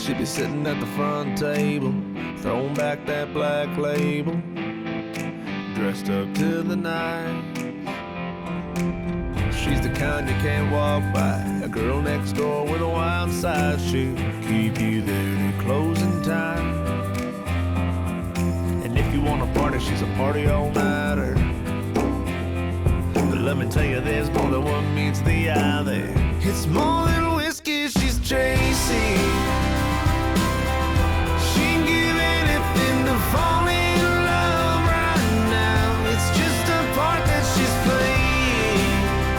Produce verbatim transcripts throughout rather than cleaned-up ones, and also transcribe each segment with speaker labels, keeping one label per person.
Speaker 1: She'd be sitting at the front table, throwing back that black label, dressed up to the nines. She's the kind you can't walk by, a girl next door with a wild side. She'll keep you there to closing time. And if you want to party, she's a party all-nighter. But let me tell you, there's more than what meets the eye there. It's more than whiskey she's chasing. She'd give anything to fall in love right now. It's just a part that she's playing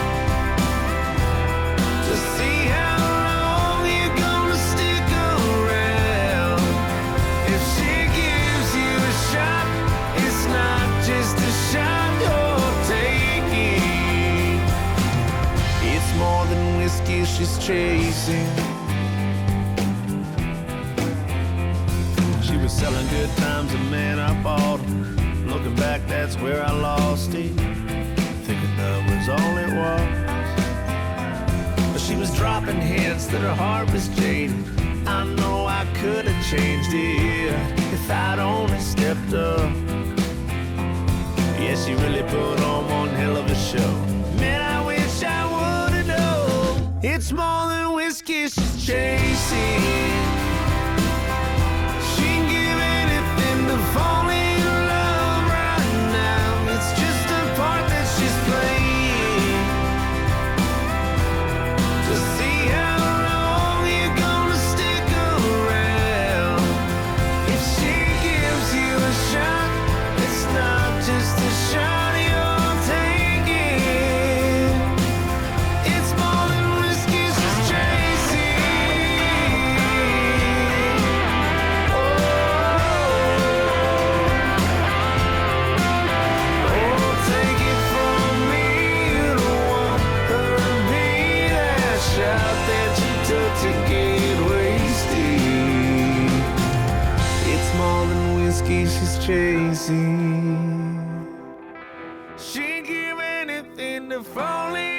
Speaker 1: to see how long you're gonna stick around. If she gives you a shot, it's not just a shot you're taking. It's more than whiskey she's chasing. She was selling good times, and man, I bought them. Looking back, that's where I lost it, thinking that was all it was. But she was dropping hints that her heart was jaded. I know I could have changed it if I'd only stepped up. Yeah, she really put on one hell of a show. Man, I wish I would've known. It's more than whiskey she's chasing. She'd give anything to fall in love right now. It's just a part that she's playing to see how long you're gonna stick around. If she gives you a shot, it's not just a shot you're taking. It's more than whiskey she's chasing. Oh, oh, take it from me, you don't want her to be that shot that you took to get wasted. It's more than whiskey she's chasing. She'd give anything to fall in